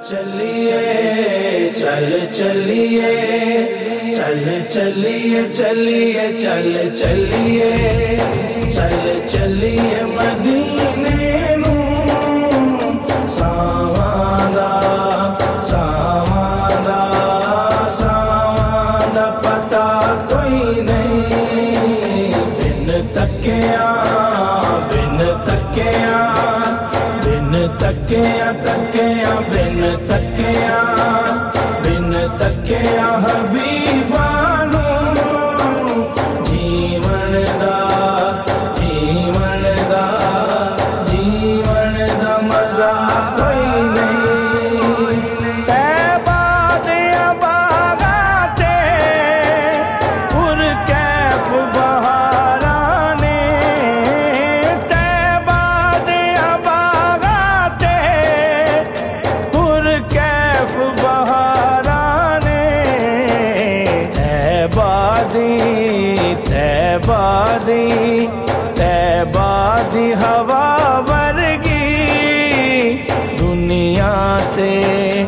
چلیے چل چلیے چل چلیے چلیے چل چلیے چل چلیے مدینے نوں ساواں دا پتہ کوئی نہیں بن تکیا بن تکیا بن تکیا تکیا بن تکیا بن تکیا حبیبا جیون دا جیون دا جیون دا مزہ کوئی نہیں طیبہ دیاں باغاں تے پر کیف بہاراں نے طیبہ دیاں باغاں تے پر کیف بہاراں نے طیبہ دی ہوا ورگی دنیا تے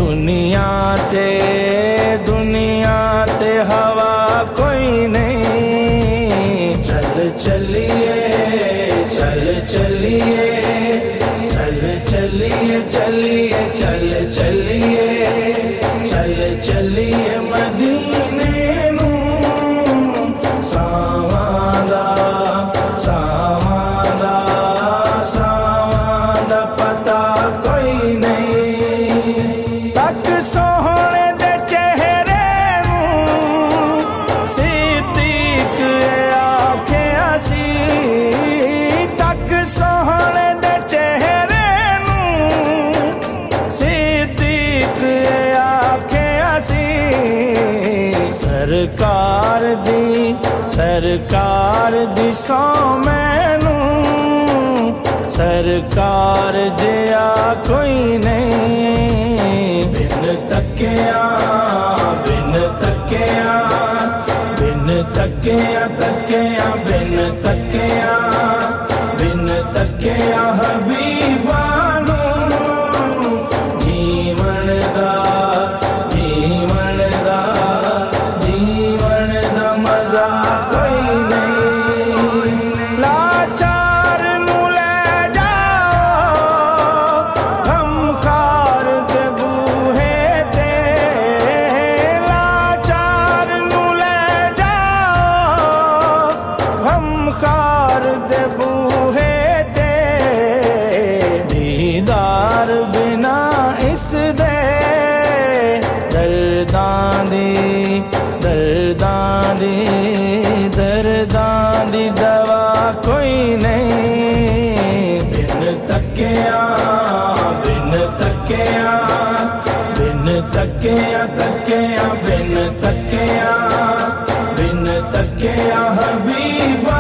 ہوا کوئی نہیں چل چلیے چل چلیے چل چلیے چلیے چل چلیے چل چلیے مدینے نوں ساواں دا پتہ کوئی نہیں تک سوہنے دے چہرے نوں صدیق آکھیا سی تک سوہنے دے چہرے نوں صدیق آکھیا سی سرکار دی سو مینوں سرکار جیا کوئی نہیں بن تکیا بن تکیا بن تکیا تکیا بن تکیا بن تکیا حبیبا جیون دا جیون دا جیون دا مزہ کوئی نہیں لاچار نوں لے جاؤ غمخوار دے بوہے تے لاچار نوں لے جاؤ غمخوار دے بوہے تے دیدار بنا اس دے درداں دی دوا کوئی نہیں بن تکیا بن تکیا بن تکیا تکیا بن تکیا بن تکیا حبیبا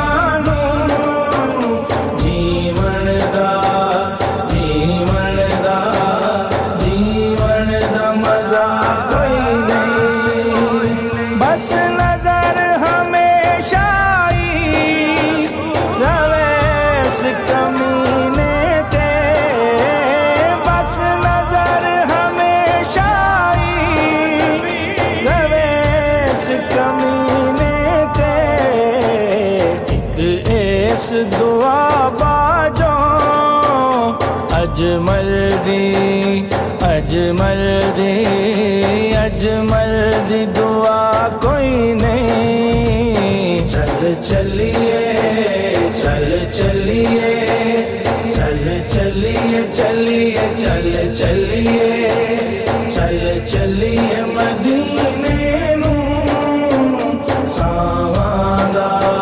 جیون دا جیون دا جیون دا مزہ کوئی نہیں بس نظر ہمیشہ ہی رویش کمینے تے بس نظر ہمیشہ ہی رویش کمینے تے ایک ایس دعا باجوں اجمل دی دعا کوئی نہیں چل چلیے چل چلیے چل چلیے چلیے چل چلیے چل چلیے مدینے نوں ساواں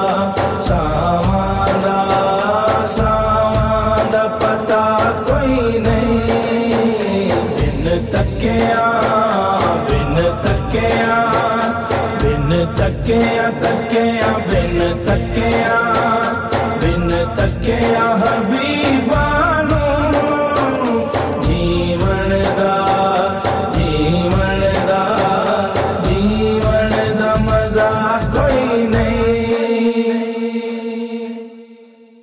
دا پتہ کوئی نہیں بن تکیا بن تکیا بن تکیا تکیا